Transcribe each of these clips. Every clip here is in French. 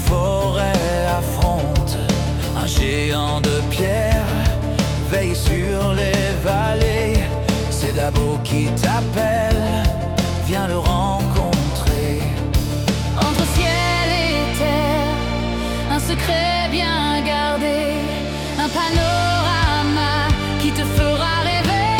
forêt affronte un géant de pierre. Veille sur les vallées, c'est Dabo qui t'appelle. Viens le rencontrer. Entre ciel et terre, un secret bien gardé, un panorama qui te fera rêver.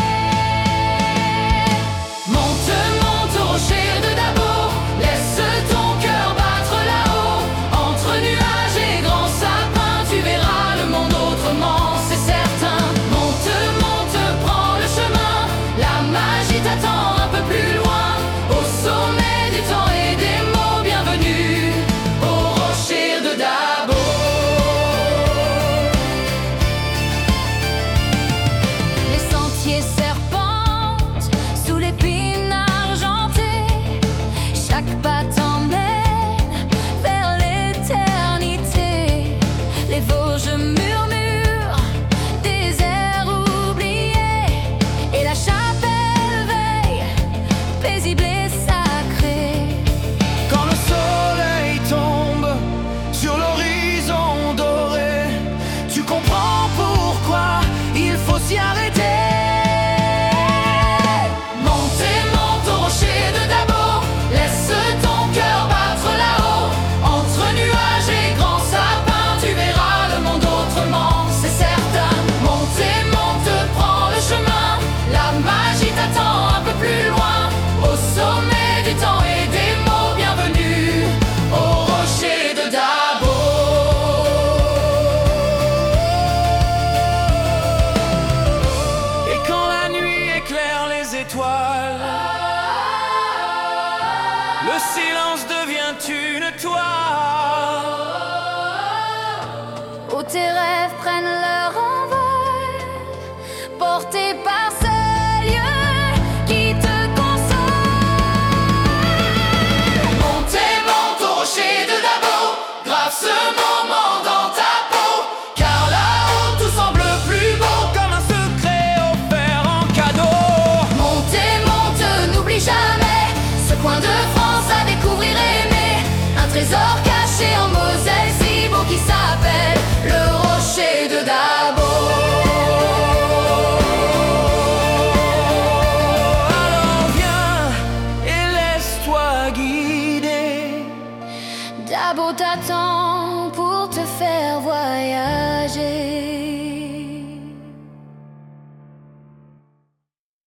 Monte, monte au rocher de Dabo, laisse ton cœur battre là-haut. Entre nuages et grands sapins, tu verras le monde autrement, c'est certain. Monte, monte, prends le chemin, la magie t'attend un peu plus loin. Au sommet du temps et des mots, bienvenue au rocher de Dabo. Les sentiers serpentent sous l'épine argentée. Chaque pas t'emmène vers l'éternité. Les Vosges murmurent des airs oubliés, et la chapelle veille, paisible et sacrée. Quand le soleil tombe sur l'horizon doré, tu comprends pourquoi il faut s'y arrêter. Monte, monte au rocher de Dabo, laisse ton cœur battre là-haut. Entre nuages et grands sapins, tu verras le monde autrement, c'est certain. Monte, monte, prends le chemin, la magie t'attend un peu plus loin. Au sommet du temps et des mots, bienvenue au rocher de Dabo. Et quand la nuit éclaire les étoiles, le silence